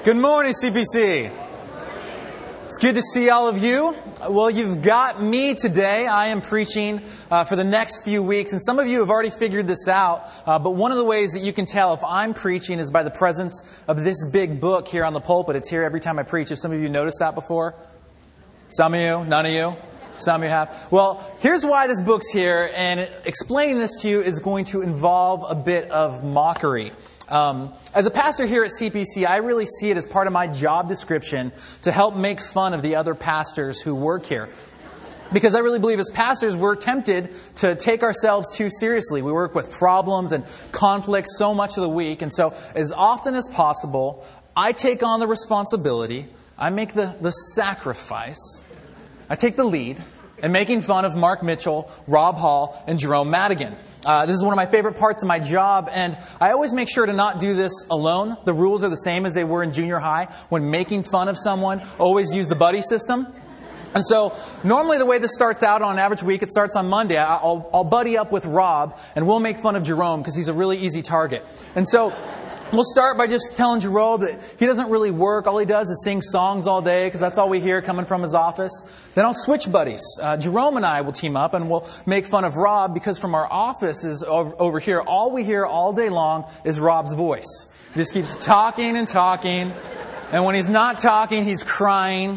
Good morning, CPC. It's good to see all of you. Well, you've got me today. I am preaching for the next few weeks, and some of you have already figured this out, but one of the ways that you can tell if I'm preaching is by the presence of this big book here on the pulpit. It's here every time I preach. Have some of you noticed that before? Some of you? None of you? Some of you have. Well, here's why this book's here, and explaining this to you is going to involve a bit of mockery. As a pastor here at CPC, I really see it as part of my job description to help make fun of the other pastors who work here. Because I really believe as pastors, we're tempted to take ourselves too seriously. We work with problems and conflicts so much of the week. And so as often as possible, I take on the responsibility, I make the sacrifice, I take the lead in making fun of Mark Mitchell, Rob Hall, and Jerome Madigan. This is one of my favorite parts of my job, and I always make sure to not do this alone. The rules are the same as they were in junior high. When making fun of someone, always use the buddy system. And so, normally the way this starts out on an average week, it starts on Monday. I'll buddy up with Rob, and we'll make fun of Jerome because he's a really easy target. And so, we'll start by just telling Jerome that he doesn't really work. All he does is sing songs all day because that's all we hear coming from his office. Then I'll switch buddies. Jerome and I will team up and we'll make fun of Rob because from our offices over here, all we hear all day long is Rob's voice. He just keeps talking and talking. And when he's not talking, he's crying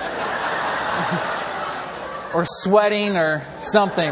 or sweating or something.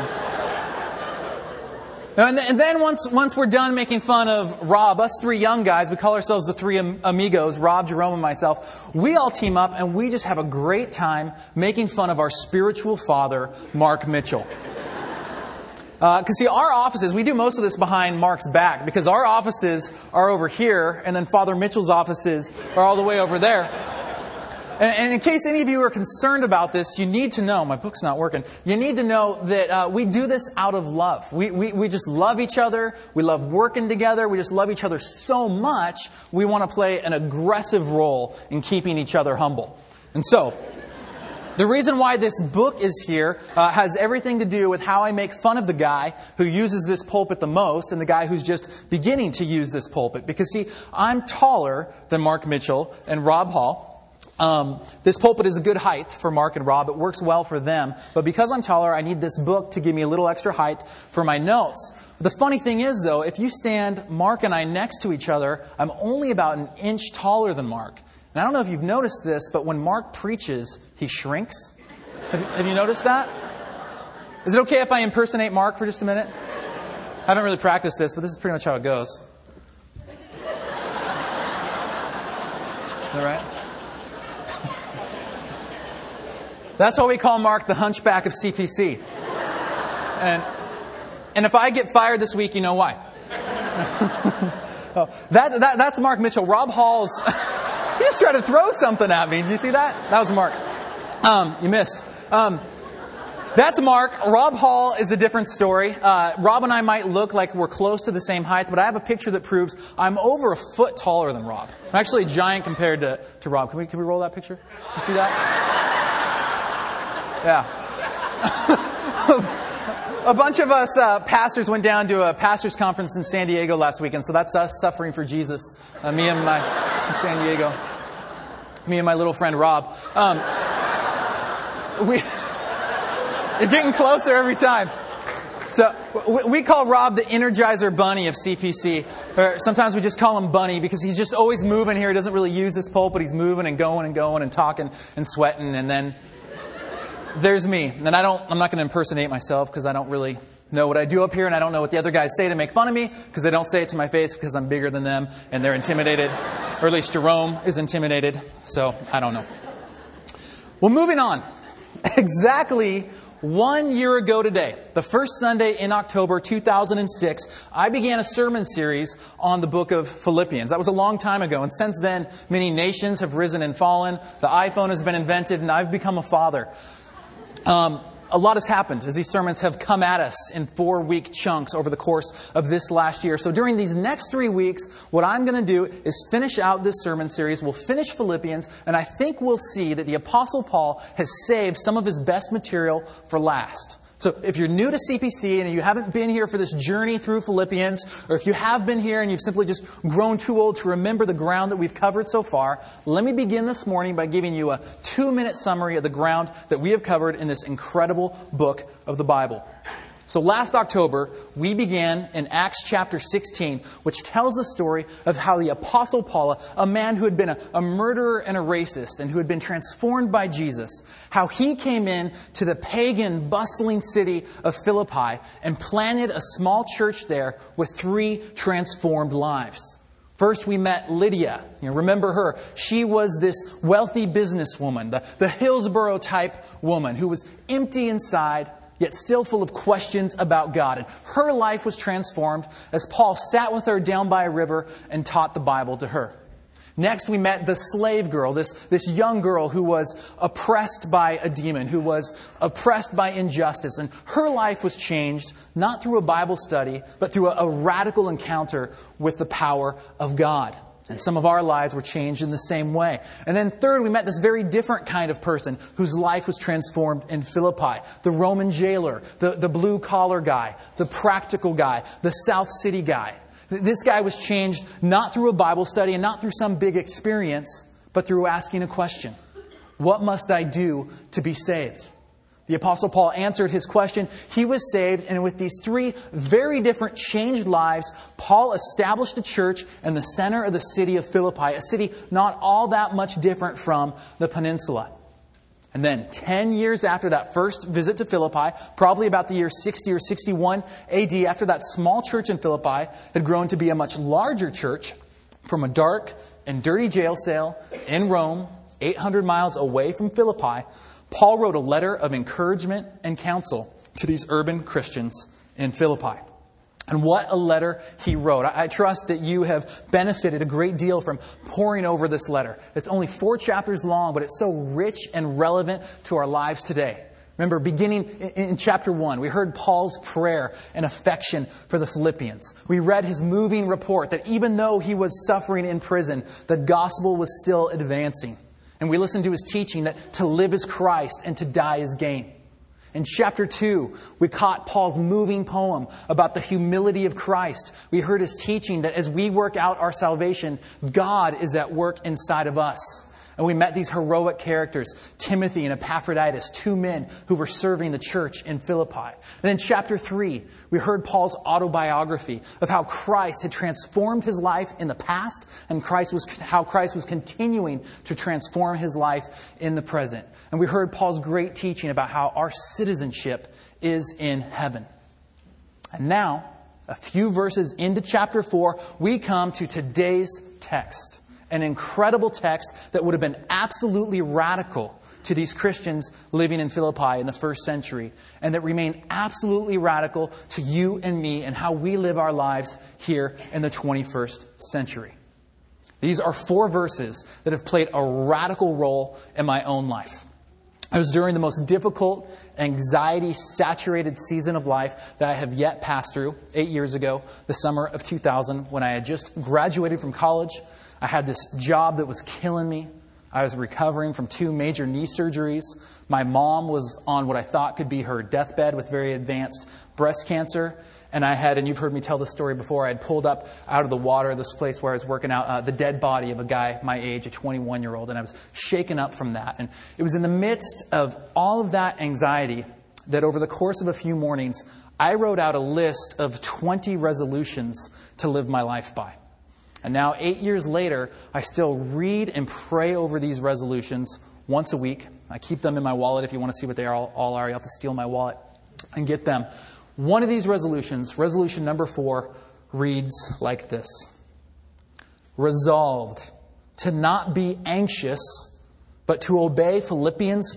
And then once we're done making fun of Rob, us three young guys, we call ourselves the three amigos, Rob, Jerome, and myself, we all team up and we just have a great time making fun of our spiritual father, Mark Mitchell. Because see, our offices, we do most of this behind Mark's back because our offices are over here and then Father Mitchell's offices are all the way over there. And in case any of you are concerned about this, you need to know, my book's not working, you need to know that we do this out of love. We just love each other. We love working together. We just love each other so much, we want to play an aggressive role in keeping each other humble. And so, the reason why this book is here has everything to do with how I make fun of the guy who uses this pulpit the most and the guy who's just beginning to use this pulpit. Because see, I'm taller than Mark Mitchell and Rob Hall. This pulpit is a good height for Mark and Rob. It works well for them. But because I'm taller, I need this book to give me a little extra height for my notes. The funny thing is, though, if you stand Mark and I next to each other, I'm only about an inch taller than Mark. And I don't know if you've noticed this, but when Mark preaches, he shrinks. Have you noticed that? Is it okay if I impersonate Mark for just a minute? I haven't really practiced this, but this is pretty much how it goes. Is that right? That's why we call Mark the hunchback of CPC. And if I get fired this week, you know why. That's Mark Mitchell. Rob Hall's... He just tried to throw something at me. Did you see that? That was Mark. You missed. That's Mark. Rob Hall is a different story. Rob and I might look like we're close to the same height, but I have a picture that proves I'm over a foot taller than Rob. I'm actually a giant compared to Rob. Can we roll that picture? You see that? Yeah. A bunch of us pastors went down to a pastors conference in San Diego last weekend, so that's us suffering for Jesus. Me and in San Diego. Me and my little friend Rob. You're getting closer every time. So we call Rob the Energizer Bunny of CPC. Or sometimes we just call him Bunny because he's just always moving here. He doesn't really use this pulpit. He's moving and going and talking and sweating, and then there's me. And I'm not going to impersonate myself because I don't really know what I do up here, and I don't know what the other guys say to make fun of me because they don't say it to my face because I'm bigger than them and they're intimidated. Or at least Jerome is intimidated. So I don't know. Well, moving on. Exactly 1 year ago today, the first Sunday in October 2006, I began a sermon series on the book of Philippians. That was a long time ago, and since then, many nations have risen and fallen. The iPhone has been invented, and I've become a father. A lot has happened as these sermons have come at us in 4-week chunks over the course of this last year. So during these next 3 weeks, what I'm going to do is finish out this sermon series. We'll finish Philippians, and I think we'll see that the Apostle Paul has saved some of his best material for last. So if you're new to CPC and you haven't been here for this journey through Philippians, or if you have been here and you've simply just grown too old to remember the ground that we've covered so far, let me begin this morning by giving you a 2-minute summary of the ground that we have covered in this incredible book of the Bible. So last October, we began in Acts chapter 16, which tells the story of how the Apostle Paul, a man who had been a murderer and a racist and who had been transformed by Jesus, how he came in to the pagan, bustling city of Philippi and planted a small church there with 3 transformed lives. First, we met Lydia. Remember her. She was this wealthy businesswoman, the Hillsborough type woman who was empty inside, yet still full of questions about God. And her life was transformed as Paul sat with her down by a river and taught the Bible to her. Next, we met the slave girl, this young girl who was oppressed by a demon, who was oppressed by injustice. And her life was changed, not through a Bible study, but through a radical encounter with the power of God. And some of our lives were changed in the same way. And then third, we met this very different kind of person whose life was transformed in Philippi. The Roman jailer, the blue-collar guy, the practical guy, the South City guy. This guy was changed not through a Bible study and not through some big experience, but through asking a question. What must I do to be saved? The Apostle Paul answered his question. He was saved, and with these 3 very different changed lives, Paul established a church in the center of the city of Philippi, a city not all that much different from the peninsula. And then 10 years after that first visit to Philippi, probably about the year 60 or 61 AD, after that small church in Philippi had grown to be a much larger church from a dark and dirty jail cell in Rome, 800 miles away from Philippi, Paul wrote a letter of encouragement and counsel to these urban Christians in Philippi. And what a letter he wrote. I trust that you have benefited a great deal from poring over this letter. It's only 4 chapters long, but it's so rich and relevant to our lives today. Remember, beginning in chapter 1, we heard Paul's prayer and affection for the Philippians. We read his moving report that even though he was suffering in prison, the gospel was still advancing. And we listened to his teaching that to live is Christ and to die is gain. In chapter 2, we caught Paul's moving poem about the humility of Christ. We heard his teaching that as we work out our salvation, God is at work inside of us. And we met these heroic characters, Timothy and Epaphroditus, 2 men who were serving the church in Philippi. And then chapter 3, we heard Paul's autobiography of how Christ had transformed his life in the past and how Christ was continuing to transform his life in the present. And we heard Paul's great teaching about how our citizenship is in heaven. And now, a few verses into chapter 4, we come to today's text. An incredible text that would have been absolutely radical to these Christians living in Philippi in the first century, and that remain absolutely radical to you and me and how we live our lives here in the 21st century. These are 4 verses that have played a radical role in my own life. It was during the most difficult, anxiety-saturated season of life that I have yet passed through, 8 years ago, the summer of 2000, when I had just graduated from college. I had this job that was killing me. I was recovering from 2 major knee surgeries. My mom was on what I thought could be her deathbed with very advanced breast cancer. And you've heard me tell this story before, I had pulled up out of the water, this place where I was working out, the dead body of a guy my age, a 21-year-old. And I was shaken up from that. And it was in the midst of all of that anxiety that over the course of a few mornings, I wrote out a list of 20 resolutions to live my life by. And now, 8 years later, I still read and pray over these resolutions once a week. I keep them in my wallet. If you want to see what they all are, you have to steal my wallet and get them. One of these resolutions, resolution number 4, reads like this. Resolved to not be anxious, but to obey Philippians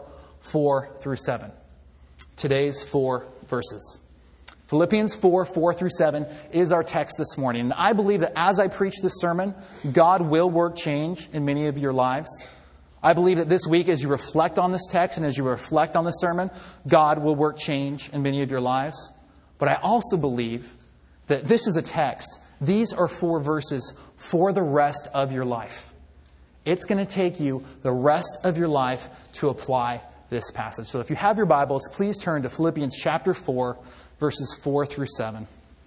4:4-7. Today's 4 verses. Philippians 4:4-7 is our text this morning. And I believe that as I preach this sermon, God will work change in many of your lives. I believe that this week, as you reflect on this text and as you reflect on this sermon, God will work change in many of your lives. But I also believe that this is a text. These are 4 verses for the rest of your life. It's going to take you the rest of your life to apply this passage. So if you have your Bibles, please turn to Philippians chapter 4, verses 4 through 7.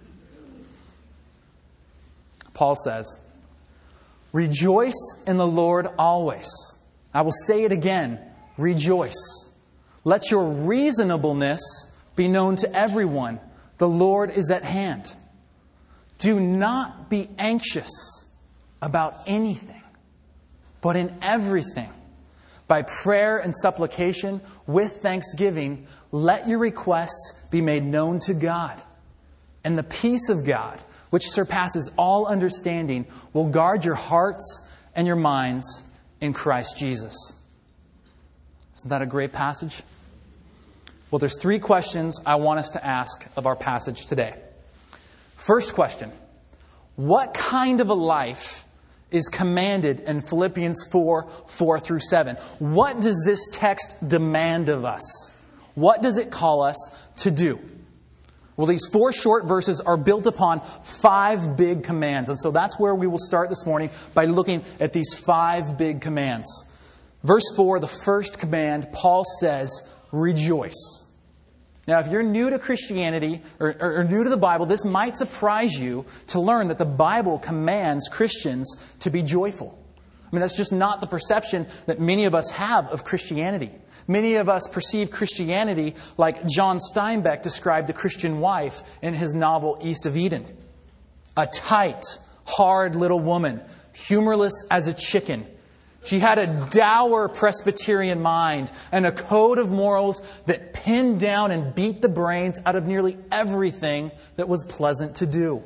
Paul says, "Rejoice in the Lord always. I will say it again, rejoice. Let your reasonableness be known to everyone. The Lord is at hand. Do not be anxious about anything, but in everything, by prayer and supplication, with thanksgiving, let your requests be made known to God. And the peace of God, which surpasses all understanding, will guard your hearts and your minds in Christ Jesus." Isn't that a great passage? Well, there's 3 questions I want us to ask of our passage today. First question, what kind of a life is commanded in Philippians 4, 4 through 7? What does this text demand of us? What does it call us to do? Well, these 4 short verses are built upon 5 big commands. And so that's where we will start this morning, by looking at these 5 big commands. Verse 4, the first command, Paul says, rejoice. Now, if you're new to Christianity or new to the Bible, this might surprise you to learn that the Bible commands Christians to be joyful. I mean, that's just not the perception that many of us have of Christianity. Many of us perceive Christianity like John Steinbeck described the Christian wife in his novel East of Eden. A tight, hard little woman, humorless as a chicken. She had a dour Presbyterian mind and a code of morals that pinned down and beat the brains out of nearly everything that was pleasant to do.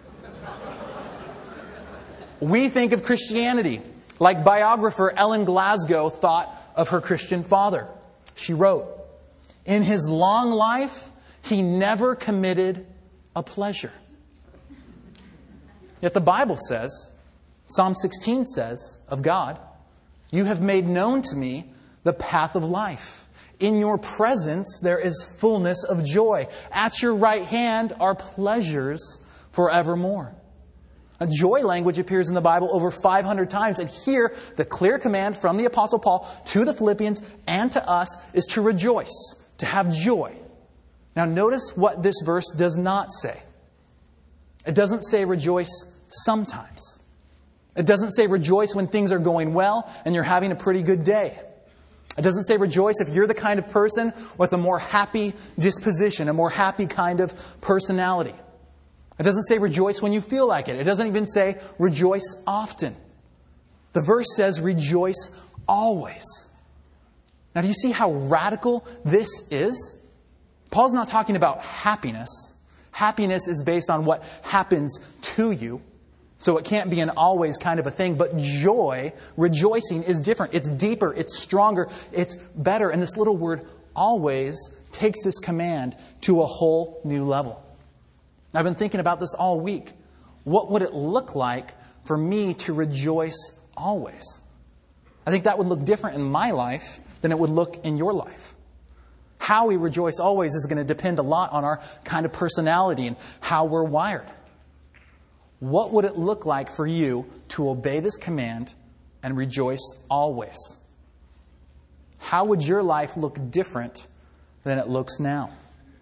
We think of Christianity like biographer Ellen Glasgow thought of her Christian father. She wrote, "In his long life, he never committed a pleasure." Yet the Bible says, Psalm 16 says of God, "You have made known to me the path of life. In your presence there is fullness of joy. At your right hand are pleasures forevermore." A joy language appears in the Bible over 500 times. And here, the clear command from the Apostle Paul to the Philippians and to us is to rejoice, to have joy. Now notice what this verse does not say. It doesn't say rejoice sometimes. It doesn't say rejoice when things are going well and you're having a pretty good day. It doesn't say rejoice if you're the kind of person with a more happy disposition, a more happy kind of personality. It doesn't say rejoice when you feel like it. It doesn't even say rejoice often. The verse says rejoice always. Now, do you see how radical this is? Paul's not talking about happiness. Happiness is based on what happens to you. So it can't be an always kind of a thing. But joy, rejoicing, is different. It's deeper. It's stronger. It's better. And this little word always takes this command to a whole new level. I've been thinking about this all week. What would it look like for me to rejoice always? I think that would look different in my life than it would look in your life. How we rejoice always is going to depend a lot on our kind of personality and how we're wired. What would it look like for you to obey this command and rejoice always? How would your life look different than it looks now?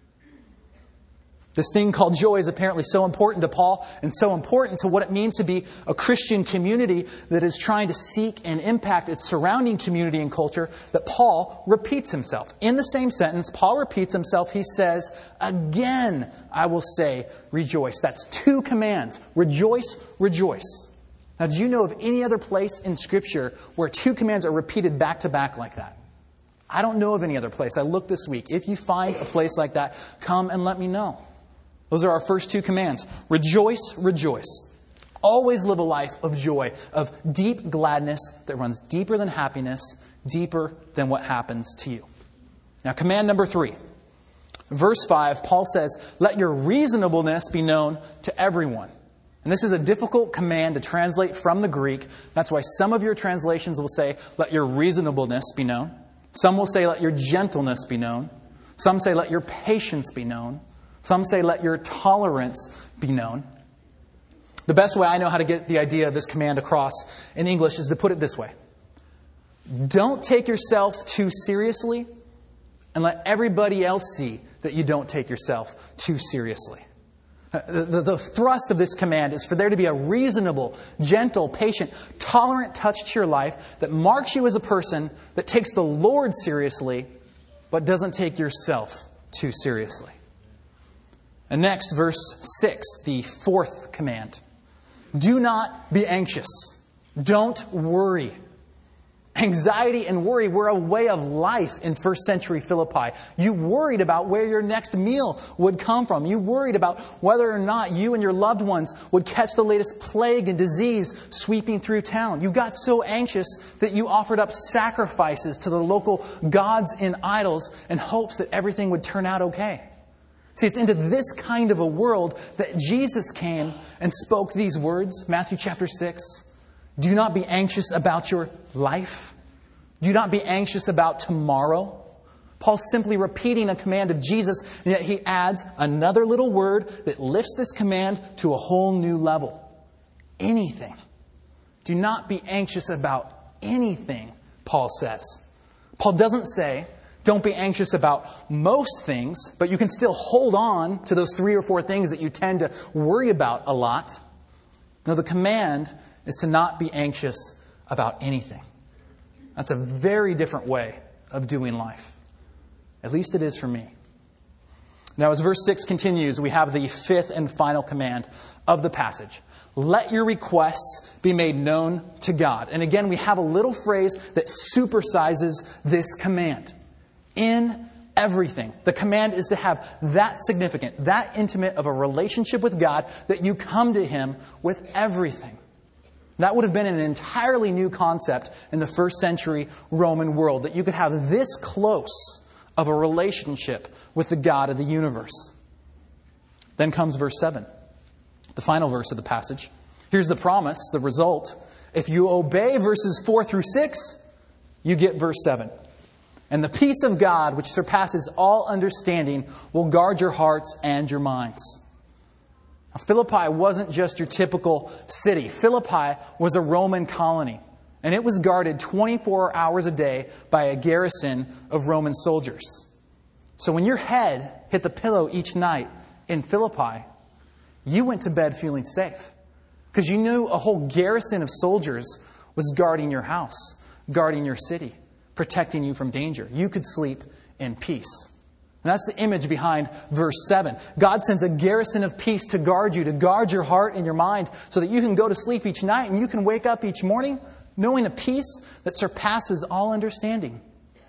This thing called joy is apparently so important to Paul and so important to what it means to be a Christian community that is trying to seek and impact its surrounding community and culture that Paul repeats himself. In the same sentence, Paul repeats himself. He says, "Again, I will say, rejoice." That's 2 commands. Rejoice, rejoice. Now, do you know of any other place in Scripture where 2 commands are repeated back to back like that? I don't know of any other place. I looked this week. If you find a place like that, come and let me know. Those are our first 2 commands. Rejoice, rejoice. Always live a life of joy, of deep gladness that runs deeper than happiness, deeper than what happens to you. Now, command number 3. Verse 5, Paul says, "Let your reasonableness be known to everyone." And this is a difficult command to translate from the Greek. That's why some of your translations will say, "Let your reasonableness be known." Some will say, "Let your gentleness be known." Some say, "Let your patience be known." Some say, "Let your tolerance be known." The best way I know how to get the idea of this command across in English is to put it this way. Don't take yourself too seriously and let everybody else see that you don't take yourself too seriously. The thrust of this command is for there to be a reasonable, gentle, patient, tolerant touch to your life that marks you as a person that takes the Lord seriously, but doesn't take yourself too seriously. And next, verse 6, the fourth command. Do not be anxious. Don't worry. Anxiety and worry were a way of life in first century Philippi. You worried about where your next meal would come from. You worried about whether or not you and your loved ones would catch the latest plague and disease sweeping through town. You got so anxious that you offered up sacrifices to the local gods and idols in hopes that everything would turn out okay. See, it's into this kind of a world that Jesus came and spoke these words, Matthew chapter 6. Do not be anxious about your life. Do not be anxious about tomorrow. Paul's simply repeating a command of Jesus, and yet he adds another little word that lifts this command to a whole new level. Anything. Do not be anxious about anything, Paul says. Paul doesn't say, don't be anxious about most things, but you can still hold on to those 3 or 4 things that you tend to worry about a lot. No, the command is to not be anxious about anything. That's a very different way of doing life. At least it is for me. Now, as verse 6 continues, we have the fifth and final command of the passage. Let your requests be made known to God. And again, we have a little phrase that supersizes this command. In everything. The command is to have that significant, that intimate of a relationship with God that you come to Him with everything. That would have been an entirely new concept in the first century Roman world, that you could have this close of a relationship with the God of the universe. Then comes verse 7, the final verse of the passage. Here's the promise, the result. If you obey verses 4 through 6, you get verse 7. And the peace of God, which surpasses all understanding, will guard your hearts and your minds. Now, Philippi wasn't just your typical city. Philippi was a Roman colony. And it was guarded 24 hours a day by a garrison of Roman soldiers. So when your head hit the pillow each night in Philippi, you went to bed feeling safe. Because you knew a whole garrison of soldiers was guarding your house, guarding your city, protecting you from danger. You could sleep in peace. And that's the image behind verse 7. God sends a garrison of peace to guard you, to guard your heart and your mind, so that you can go to sleep each night and you can wake up each morning knowing a peace that surpasses all understanding.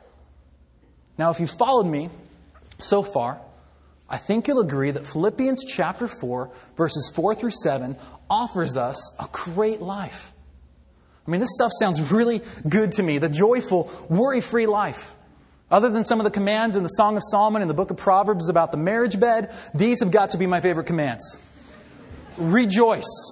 Now, if you've followed me so far, I think you'll agree that Philippians chapter 4, verses 4 through 7, offers us a great life. I mean, this stuff sounds really good to me. The joyful, worry-free life. Other than some of the commands in the Song of Solomon and the book of Proverbs about the marriage bed, these have got to be my favorite commands. Rejoice.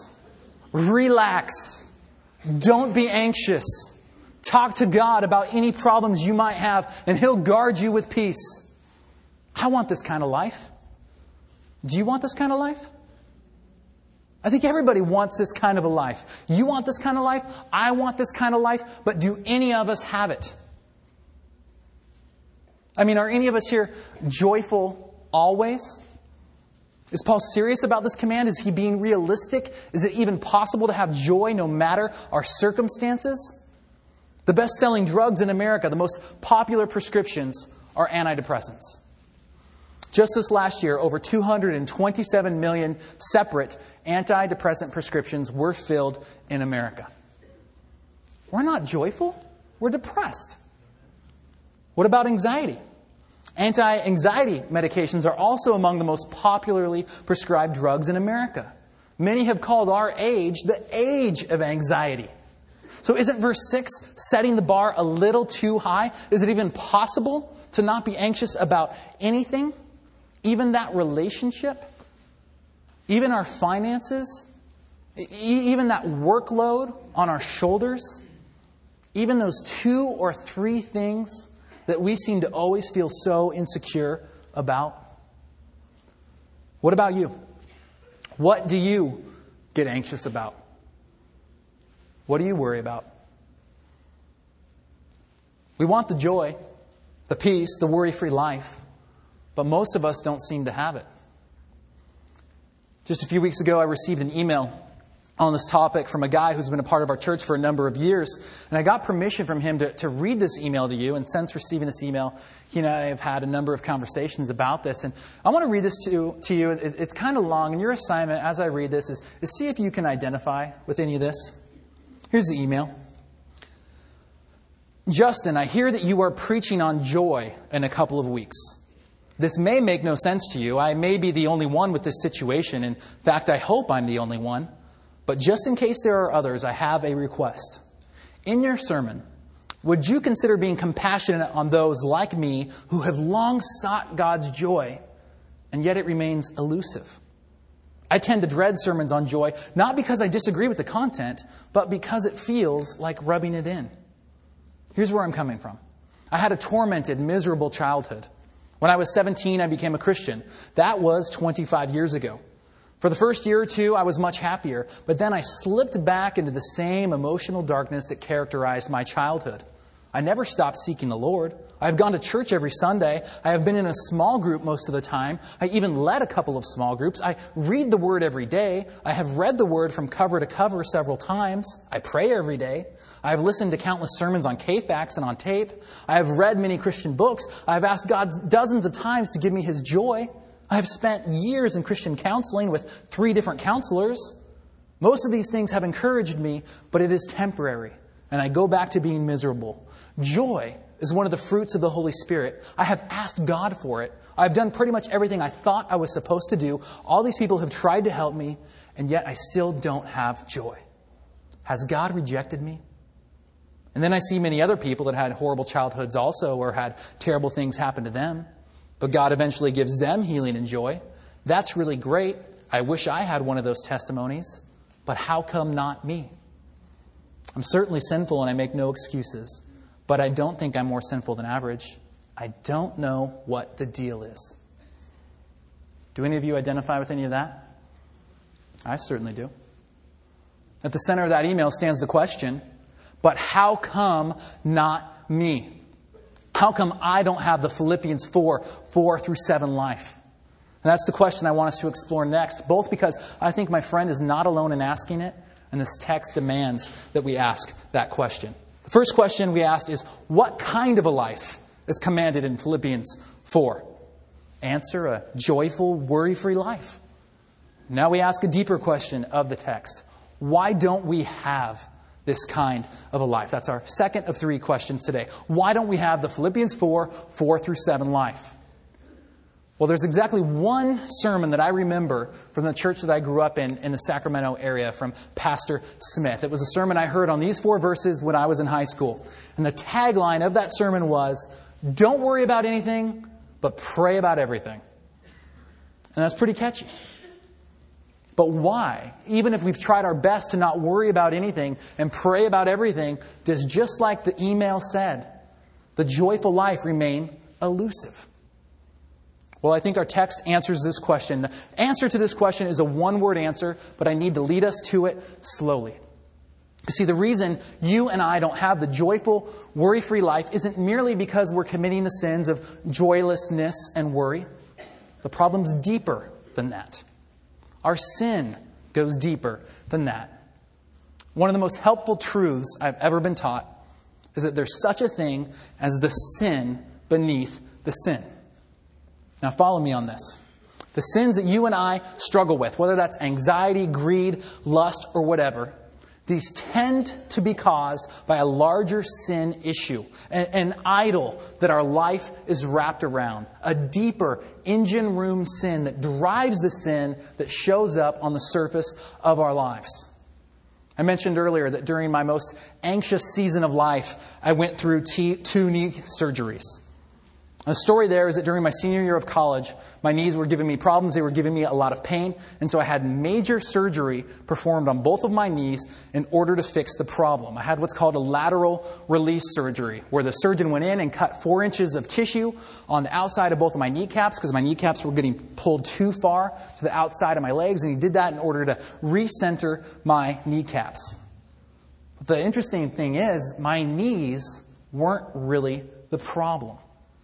Relax. Don't be anxious. Talk to God about any problems you might have, and He'll guard you with peace. I want this kind of life. Do you want this kind of life? I think everybody wants this kind of a life. You want this kind of life? I want this kind of life. But do any of us have it? I mean, are any of us here joyful always? Is Paul serious about this command? Is he being realistic? Is it even possible to have joy no matter our circumstances? The best-selling drugs in America, the most popular prescriptions, are antidepressants. Just this last year, over 227 million separate antidepressant prescriptions were filled in America. We're not joyful. We're depressed. What about anxiety? Anti-anxiety medications are also among the most popularly prescribed drugs in America. Many have called our age the age of anxiety. So isn't verse 6 setting the bar a little too high? Is it even possible to not be anxious about anything? Even that relationship? Even our finances? Even that workload on our shoulders? Even those 2 or 3 things that we seem to always feel so insecure about? What about you? What do you get anxious about? What do you worry about? We want the joy. the peace, the worry-free life, but most of us don't seem to have it. Just a few weeks ago, I received an email on this topic from a guy who's been a part of our church for a number of years. And I got permission from him to read this email to you. And since receiving this email, he and I have had a number of conversations about this. And I want to read this to you. It's kind of long. And your assignment as I read this is see if you can identify with any of this. Here's the email. Justin, I hear that you are preaching on joy in a couple of weeks. This may make no sense to you. I may be the only one with this situation. In fact, I hope I'm the only one. But just in case there are others, I have a request. In your sermon, would you consider being compassionate on those like me who have long sought God's joy, and yet it remains elusive? I tend to dread sermons on joy, not because I disagree with the content, but because it feels like rubbing it in. Here's where I'm coming from. I had a tormented, miserable childhood. When I was 17, I became a Christian. That was 25 years ago. For the first year or two, I was much happier, but then I slipped back into the same emotional darkness that characterized my childhood. I never stopped seeking the Lord. I have gone to church every Sunday. I have been in a small group most of the time. I even led a couple of small groups. I read the Word every day. I have read the Word from cover to cover several times. I pray every day. I have listened to countless sermons on KFAX and on tape. I have read many Christian books. I have asked God dozens of times to give me His joy. I have spent years in Christian counseling with 3 different counselors. Most of these things have encouraged me, but it is temporary, and I go back to being miserable. Joy is one of the fruits of the Holy Spirit. I have asked God for it. I've done pretty much everything I thought I was supposed to do. All these people have tried to help me, and yet I still don't have joy. Has God rejected me? And then I see many other people that had horrible childhoods also, or had terrible things happen to them. But God eventually gives them healing and joy. That's really great. I wish I had one of those testimonies. But how come not me? I'm certainly sinful and I make no excuses. But I don't think I'm more sinful than average. I don't know what the deal is. Do any of you identify with any of that? I certainly do. At the center of that email stands the question, but how come not me? How come I don't have the Philippians 4:4-7 life? And that's the question I want us to explore next, both because I think my friend is not alone in asking it, and this text demands that we ask that question. The first question we asked is, what kind of a life is commanded in Philippians 4? Answer, a joyful, worry-free life. Now we ask a deeper question of the text. Why don't we have this kind of a life? That's our second of 3 questions today. Why don't we have the Philippians 4:4-7 life? Well, there's exactly one sermon that I remember from the church that I grew up in the Sacramento area, from Pastor Smith. It was a sermon I heard on these 4 verses when I was in high school. And the tagline of that sermon was, don't worry about anything, but pray about everything. And that's pretty catchy. But why, even if we've tried our best to not worry about anything and pray about everything, does, just like the email said, the joyful life remain elusive? Well, I think our text answers this question. The answer to this question is a one-word answer, but I need to lead us to it slowly. You see, the reason you and I don't have the joyful, worry-free life isn't merely because we're committing the sins of joylessness and worry. The problem's deeper than that. Our sin goes deeper than that. One of the most helpful truths I've ever been taught is that there's such a thing as the sin beneath the sin. Now follow me on this. The sins that you and I struggle with, whether that's anxiety, greed, lust, or whatever, these tend to be caused by a larger sin issue, an idol that our life is wrapped around, a deeper engine room sin that drives the sin that shows up on the surface of our lives. I mentioned earlier that during my most anxious season of life, I went through 2 knee surgeries. The story there is that during my senior year of college, my knees were giving me problems. They were giving me a lot of pain. And so I had major surgery performed on both of my knees in order to fix the problem. I had what's called a lateral release surgery, where the surgeon went in and cut 4 inches of tissue on the outside of both of my kneecaps because my kneecaps were getting pulled too far to the outside of my legs. And he did that in order to recenter my kneecaps. But the interesting thing is, my knees weren't really the problem.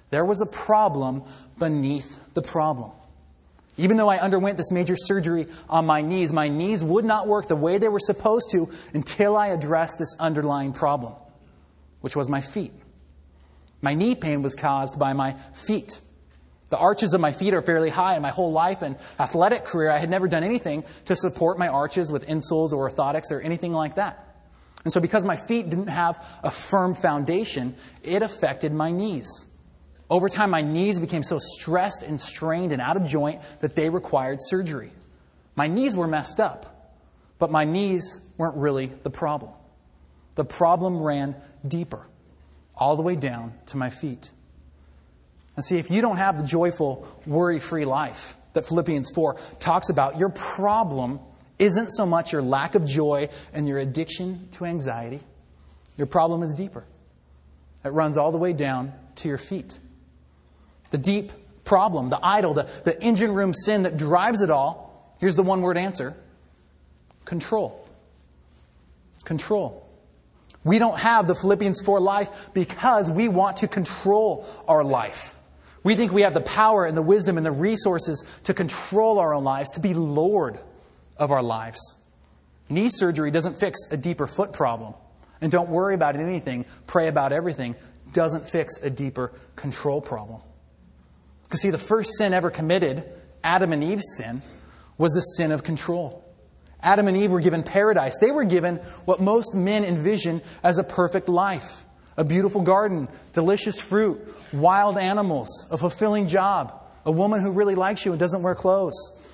There was a problem beneath the problem. Even though I underwent this major surgery on my knees would not work the way they were supposed to until I addressed this underlying problem, which was my feet. My knee pain was caused by my feet. The arches of my feet are fairly high. In my whole life and athletic career, I had never done anything to support my arches with insoles or orthotics or anything like that. And so because my feet didn't have a firm foundation, it affected my knees. Over time, my knees became so stressed and strained and out of joint that they required surgery. My knees were messed up, but my knees weren't really the problem. The problem ran deeper, all the way down to my feet. And see, if you don't have the joyful, worry-free life that Philippians 4 talks about, your problem isn't so much your lack of joy and your addiction to anxiety. Your problem is deeper. It runs all the way down to your feet. The deep problem, the idol, the engine room sin that drives it all, here's the one-word answer: control. Control. We don't have the Philippians 4 life because we want to control our life. We think we have the power and the wisdom and the resources to control our own lives, to be Lord of our lives. Knee surgery doesn't fix a deeper foot problem. And don't worry about anything, pray about everything, doesn't fix a deeper control problem. Because see, the first sin ever committed, Adam and Eve's sin, was the sin of control. Adam and Eve were given paradise. They were given what most men envision as a perfect life. A beautiful garden, delicious fruit, wild animals, a fulfilling job, a woman who really likes you and doesn't wear clothes.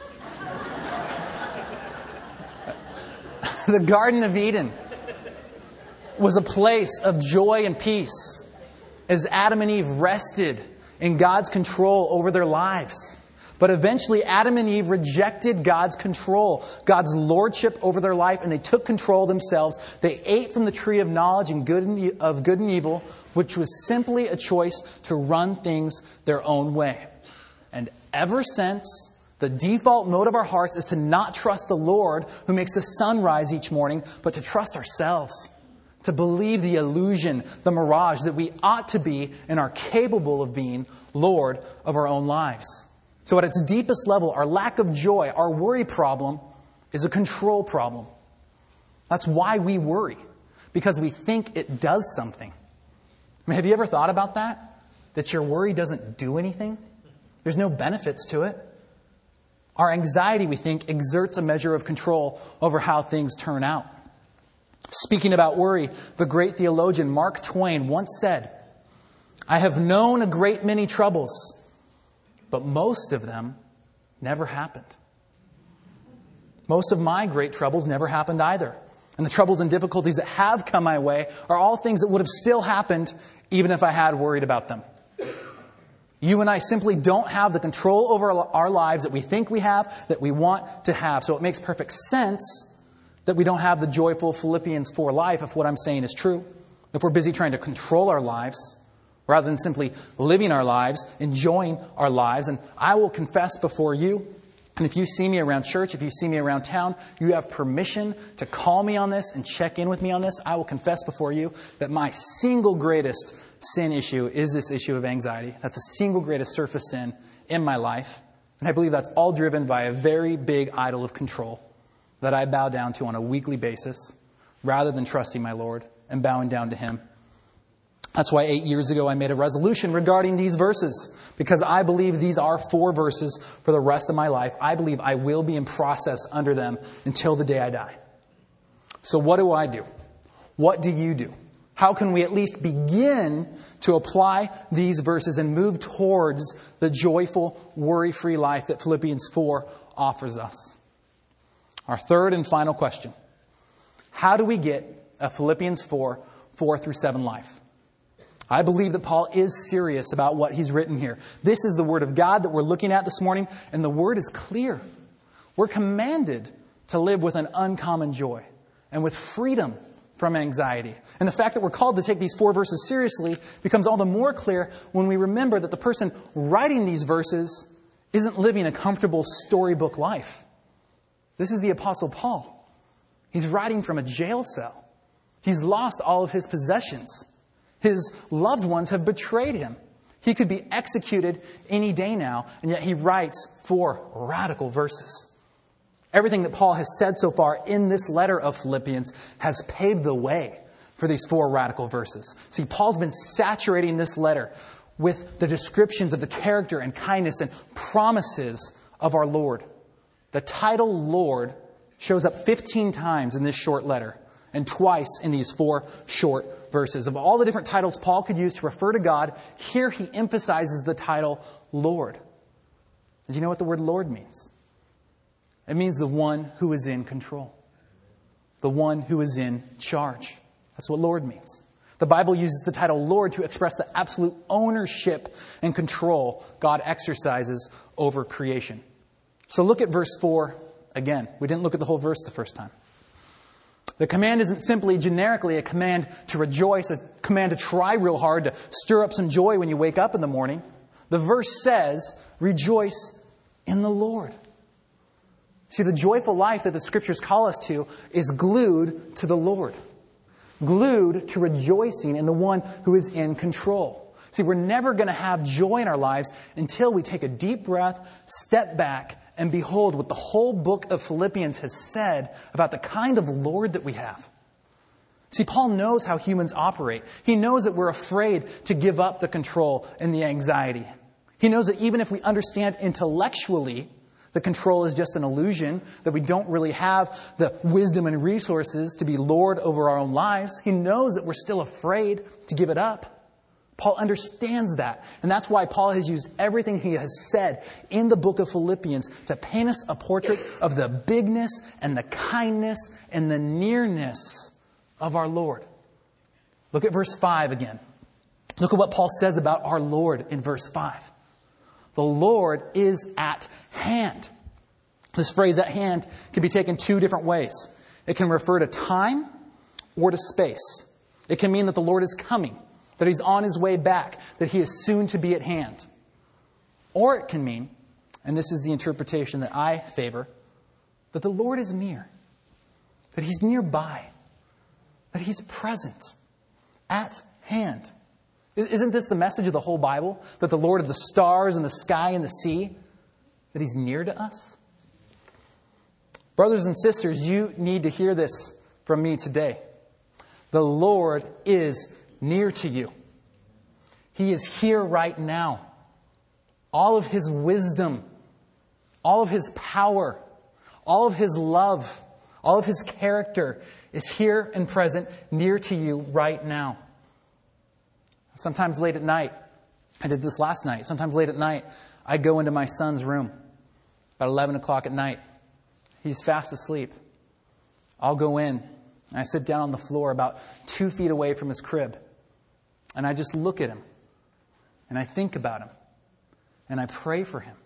The Garden of Eden was a place of joy and peace as Adam and Eve rested in God's control over their lives. But eventually Adam and Eve rejected God's control, God's lordship over their life, and they took control themselves. They ate from the tree of knowledge of good and evil, which was simply a choice to run things their own way. And ever since, the default mode of our hearts is to not trust the Lord who makes the sun rise each morning, but to trust ourselves. To believe the illusion, the mirage that we ought to be and are capable of being Lord of our own lives. So at its deepest level, our lack of joy, our worry problem, is a control problem. That's why we worry. Because we think it does something. I mean, have you ever thought about that? That your worry doesn't do anything? There's no benefits to it. Our anxiety, we think, exerts a measure of control over how things turn out. Speaking about worry, the great theologian Mark Twain once said, "I have known a great many troubles, but most of them never happened." Most of my great troubles never happened either. And the troubles and difficulties that have come my way are all things that would have still happened even if I had worried about them. You and I simply don't have the control over our lives that we think we have, that we want to have. So it makes perfect sense that we don't have the joyful Philippians 4 life if what I'm saying is true. If we're busy trying to control our lives rather than simply living our lives, enjoying our lives. And I will confess before you, and if you see me around church, if you see me around town, you have permission to call me on this and check in with me on this. I will confess before you that my single greatest sin issue is this issue of anxiety. That's the single greatest surface sin in my life. And I believe that's all driven by a very big idol of control that I bow down to on a weekly basis rather than trusting my Lord and bowing down to Him. That's why 8 years ago I made a resolution regarding these verses, because I believe these are 4 verses for the rest of my life. I believe I will be in process under them until the day I die. So what do I do? What do you do? How can we at least begin to apply these verses and move towards the joyful, worry-free life that Philippians 4 offers us? Our third and final question. How do we get a Philippians 4 through 7 life? I believe that Paul is serious about what he's written here. This is the Word of God that we're looking at this morning, and the Word is clear. We're commanded to live with an uncommon joy and with freedom from anxiety. And the fact that we're called to take these 4 verses seriously becomes all the more clear when we remember that the person writing these verses isn't living a comfortable storybook life. This is the Apostle Paul. He's writing from a jail cell. He's lost all of his possessions. His loved ones have betrayed him. He could be executed any day now, and yet he writes 4 radical verses. Everything that Paul has said so far in this letter of Philippians has paved the way for these 4 radical verses. See, Paul's been saturating this letter with the descriptions of the character and kindness and promises of our Lord. The title Lord shows up 15 times in this short letter and twice in these 4 short verses. Of all the different titles Paul could use to refer to God, here he emphasizes the title Lord. Do you know what the word Lord means? It means the one who is in control. The one who is in charge. That's what Lord means. The Bible uses the title Lord to express the absolute ownership and control God exercises over creation. So look at verse 4 again. We didn't look at the whole verse the first time. The command isn't simply generically a command to rejoice, a command to try real hard to stir up some joy when you wake up in the morning. The verse says, rejoice in the Lord. See, the joyful life that the Scriptures call us to is glued to the Lord. Glued to rejoicing in the one who is in control. See, we're never going to have joy in our lives until we take a deep breath, step back, and behold what the whole book of Philippians has said about the kind of Lord that we have. See, Paul knows how humans operate. He knows that we're afraid to give up the control and the anxiety. He knows that even if we understand intellectually the control is just an illusion, that we don't really have the wisdom and resources to be Lord over our own lives, he knows that we're still afraid to give it up. Paul understands that. And that's why Paul has used everything he has said in the book of Philippians to paint us a portrait of the bigness and the kindness and the nearness of our Lord. Look at verse 5 again. Look at what Paul says about our Lord in verse 5. The Lord is at hand. This phrase at hand can be taken 2 different ways. It can refer to time or to space. It can mean that the Lord is coming, that he's on his way back, that he is soon to be at hand. Or it can mean, and this is the interpretation that I favor, that the Lord is near, that he's nearby, that he's present, at hand. Isn't this the message of the whole Bible? That the Lord of the stars and the sky and the sea, that he's near to us? Brothers and sisters, you need to hear this from me today. The Lord is near to you. He is here right now. All of his wisdom, all of his power, all of his love, all of his character is here and present near to you right now. Sometimes late at night, I did this last night, sometimes late at night, I go into my son's room about 11 o'clock at night. He's fast asleep. I'll go in and I sit down on the floor about 2 feet away from his crib. And I just look at him and I think about him and I pray for him.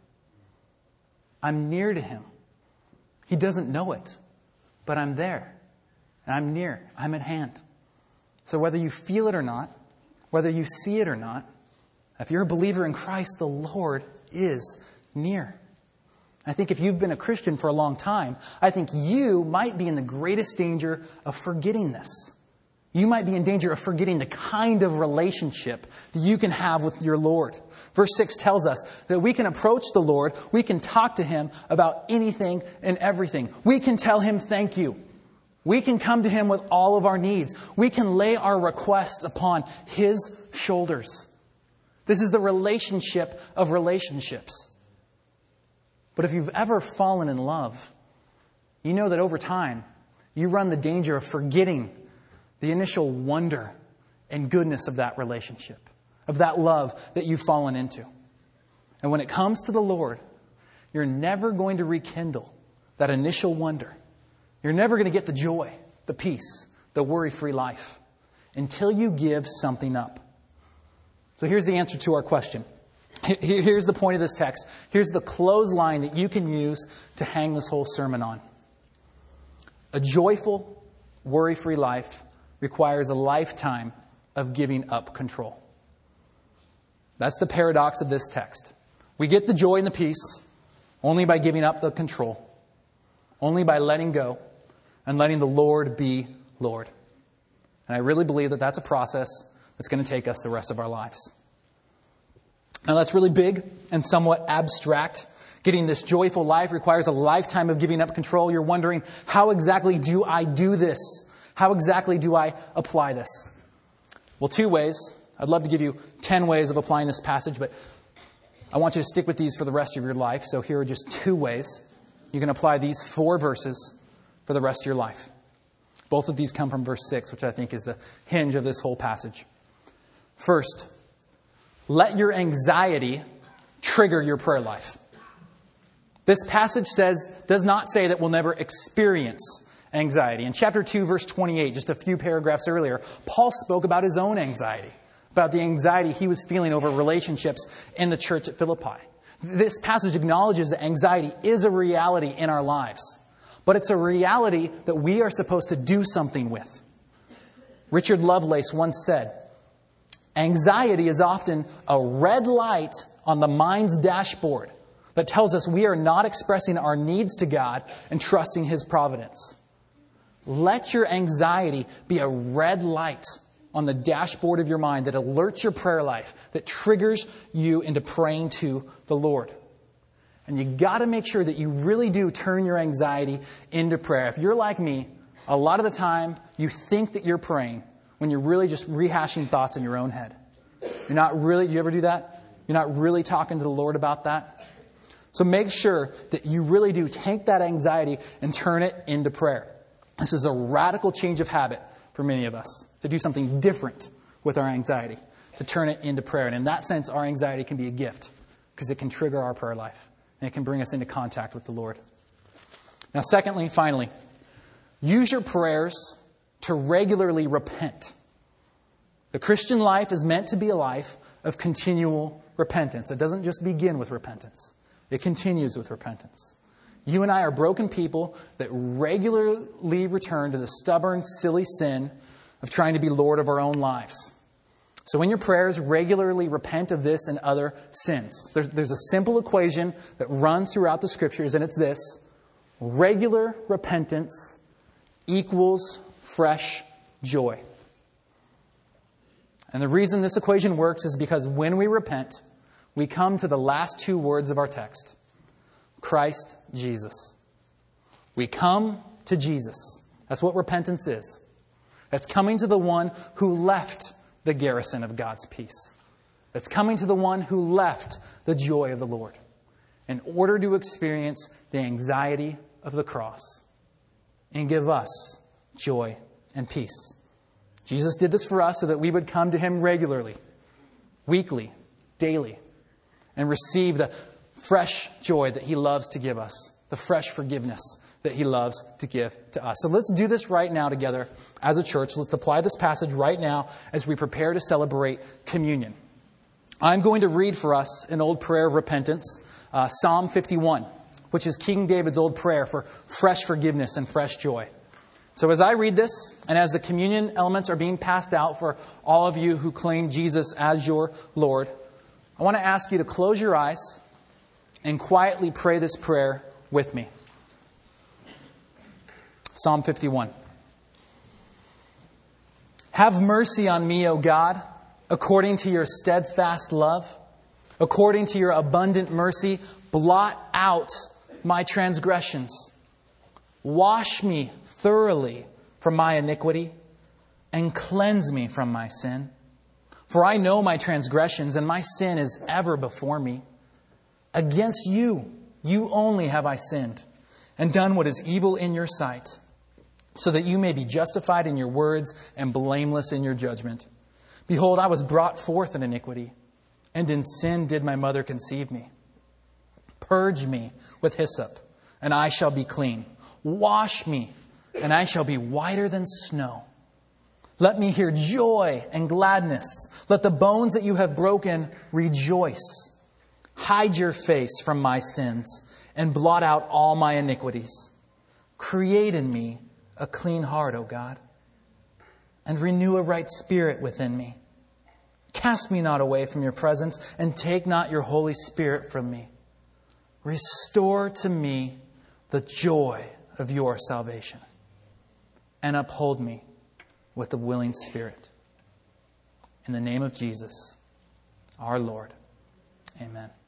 I'm near to him. He doesn't know it, but I'm there and I'm near. I'm at hand. So whether you feel it or not, whether you see it or not, if you're a believer in Christ, the Lord is near. I think if you've been a Christian for a long time, I think you might be in the greatest danger of forgetting this. You might be in danger of forgetting the kind of relationship that you can have with your Lord. Verse 6 tells us that we can approach the Lord, we can talk to him about anything and everything. We can tell him thank you. We can come to him with all of our needs. We can lay our requests upon his shoulders. This is the relationship of relationships. But if you've ever fallen in love, you know that over time, you run the danger of forgetting the initial wonder and goodness of that relationship, of that love that you've fallen into. And when it comes to the Lord, you're never going to rekindle that initial wonder. You're never going to get the joy, the peace, the worry-free life until you give something up. So here's the answer to our question. Here's the point of this text. Here's the clothesline that you can use to hang this whole sermon on. A joyful, worry-free life requires a lifetime of giving up control. That's the paradox of this text. We get the joy and the peace only by giving up the control, only by letting go and letting the Lord be Lord. And I really believe that that's a process that's going to take us the rest of our lives. Now that's really big and somewhat abstract. Getting this joyful life requires a lifetime of giving up control. You're wondering, how exactly do I do this? How exactly do I apply this? Well, 2 ways. I'd love to give you 10 ways of applying this passage, but I want you to stick with these for the rest of your life. So here are just 2 ways you can apply these 4 verses for the rest of your life. Both of these come from verse 6, which I think is the hinge of this whole passage. First, let your anxiety trigger your prayer life. This passage does not say that we'll never experience anxiety. In chapter 2, verse 28, just a few paragraphs earlier, Paul spoke about his own anxiety, about the anxiety he was feeling over relationships in the church at Philippi. This passage acknowledges that anxiety is a reality in our lives, but it's a reality that we are supposed to do something with. Richard Lovelace once said, "Anxiety is often a red light on the mind's dashboard that tells us we are not expressing our needs to God and trusting His providence." Let your anxiety be a red light on the dashboard of your mind that alerts your prayer life, that triggers you into praying to the Lord. And you got to make sure that you really do turn your anxiety into prayer. If you're like me, a lot of the time you think that you're praying when you're really just rehashing thoughts in your own head. You're not really, do you ever do that? You're not really talking to the Lord about that? So make sure that you really do take that anxiety and turn it into prayer. This is a radical change of habit for many of us, to do something different with our anxiety, to turn it into prayer. And in that sense, our anxiety can be a gift because it can trigger our prayer life and it can bring us into contact with the Lord. Now, secondly, finally, use your prayers to regularly repent. The Christian life is meant to be a life of continual repentance. It doesn't just begin with repentance. It continues with repentance. You and I are broken people that regularly return to the stubborn, silly sin of trying to be Lord of our own lives. So in your prayers, regularly repent of this and other sins. There's a simple equation that runs throughout the Scriptures, and it's this: regular repentance equals fresh joy. And the reason this equation works is because when we repent, we come to the last 2 words of our text: Christ Jesus. We come to Jesus. That's what repentance is. That's coming to the one who left the garrison of God's peace. That's coming to the one who left the joy of the Lord in order to experience the anxiety of the cross and give us joy and peace. Jesus did this for us so that we would come to Him regularly, weekly, daily, and receive the fresh joy that He loves to give us, the fresh forgiveness that He loves to give to us. So let's do this right now together as a church. Let's apply this passage right now as we prepare to celebrate communion. I'm going to read for us an old prayer of repentance, Psalm 51, which is King David's old prayer for fresh forgiveness and fresh joy. So as I read this, and as the communion elements are being passed out for all of you who claim Jesus as your Lord, I want to ask you to close your eyes and quietly pray this prayer with me. Psalm 51. Have mercy on me, O God, according to your steadfast love. According to your abundant mercy, blot out my transgressions. Wash me thoroughly from my iniquity and cleanse me from my sin. For I know my transgressions, and my sin is ever before me. Against you, you only have I sinned, and done what is evil in your sight, so that you may be justified in your words and blameless in your judgment. Behold, I was brought forth in iniquity, and in sin did my mother conceive me. Purge me with hyssop, and I shall be clean. Wash me, and I shall be whiter than snow. Let me hear joy and gladness. Let the bones that you have broken rejoice. Hide your face from my sins and blot out all my iniquities. Create in me a clean heart, O God, and renew a right spirit within me. Cast me not away from your presence, and take not your Holy Spirit from me. Restore to me the joy of your salvation, and uphold me with a willing spirit. In the name of Jesus, our Lord. Amen.